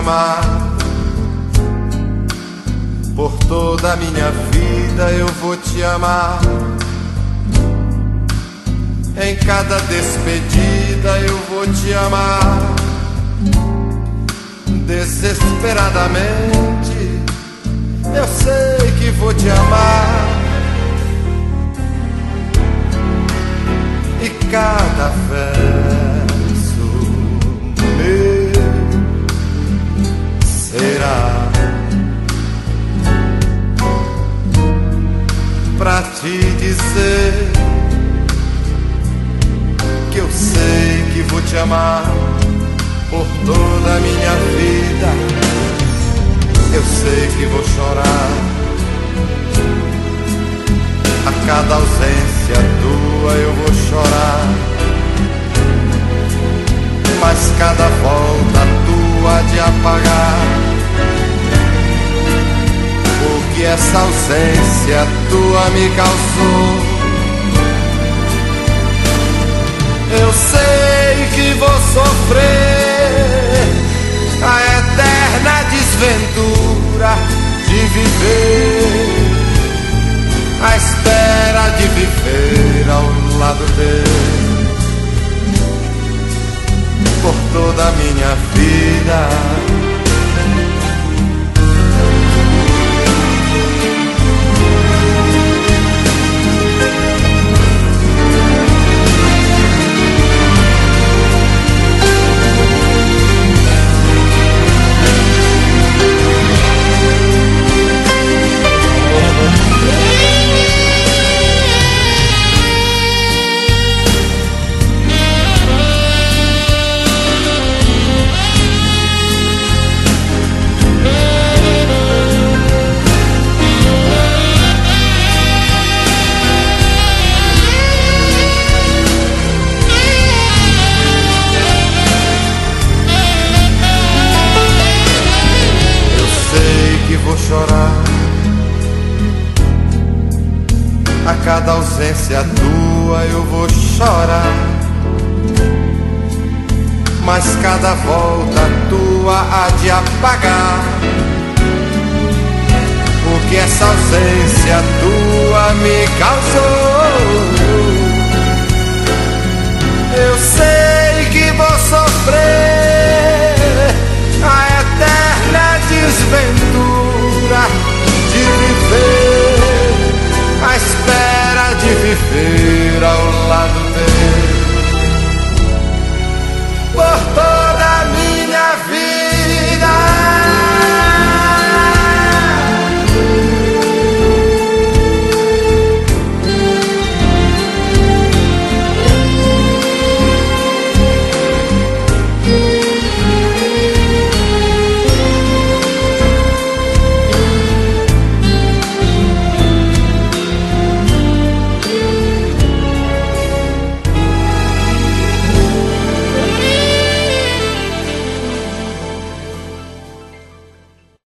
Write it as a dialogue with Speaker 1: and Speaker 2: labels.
Speaker 1: amar. Por toda a minha vida eu vou te amar. Em cada despedida eu vou te amar. Desesperadamente eu sei que vou te amar. E cada verso meu será pra te dizer que eu sei que vou te amar por toda a minha vida. Eu sei que vou chorar a cada ausência tua, eu vou chorar. Mas cada volta tua de apagar o que essa ausência tua me causou. Eu sei que vou sofrer a eterna desventura de viver à espera de viver ao lado dele por toda a minha vida. Vou chorar a cada ausência tua, eu vou chorar. Mas cada volta tua há de apagar o que essa ausência tua me causou. Eu sei